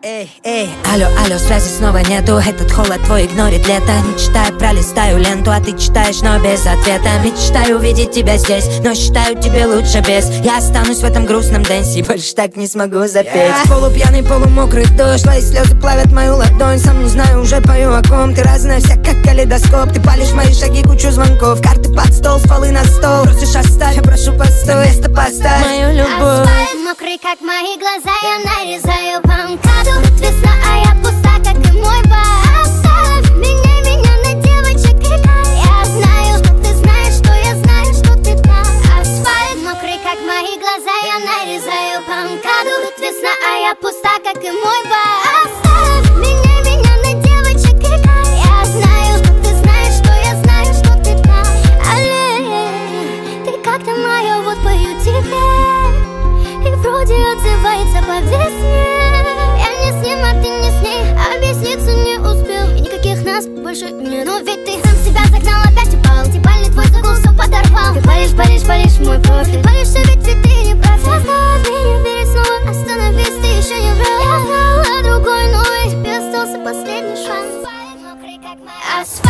Эй, алло, алло, связи снова нету. Этот холод твой игнорит лето. Мечтаю, пролистаю ленту, а ты читаешь, но без ответа. Мечтаю увидеть тебя здесь, но считаю, тебе лучше без. Я останусь в этом грустном дэнсе, больше так не смогу запеть. Полупьяный, полумокрый дождь, твои слезы плавят мою ладонь. Сам не знаю, уже пою о ком. Ты разная вся, как калейдоскоп. Ты палишь мои шаги, кучу звонков. Карты под стол, стволы на стол. Просишь оставь, я прошу постой. На место поставь мою любовь. Асфальт мокрый, как мои глаза, я нарезаю по МКАДу. Тут весна, а я пуста, как и мой бар. Оставь меня на девочек и дай. Я знаю, что ты знаешь, что я знаю, что ты так. Асфальт мокрый, как мои глаза, я нарезаю по МКАДу. Тут весна, а я пуста, как и мой бар. Оставь меня на девочек и дай. Я знаю, что ты знаешь, что я знаю, что ты так. Алле, ты как-то моя, вот пою тебе. И вроде отзывается по весне. Я не с ним, а ты не с ней. Объясниться не успел, и никаких нас больше нет. Но ведь ты сам себя загнал, опять упал. Дебальный твой загул все подорвал. Ты палишь мой профиль. Ты палишься, ведь ты не прав. Заставь меня верить снова. Остановись, ты еще не врал. Я знала другой, но тебе остался последний шанс. Асфальт мокрый, как моя.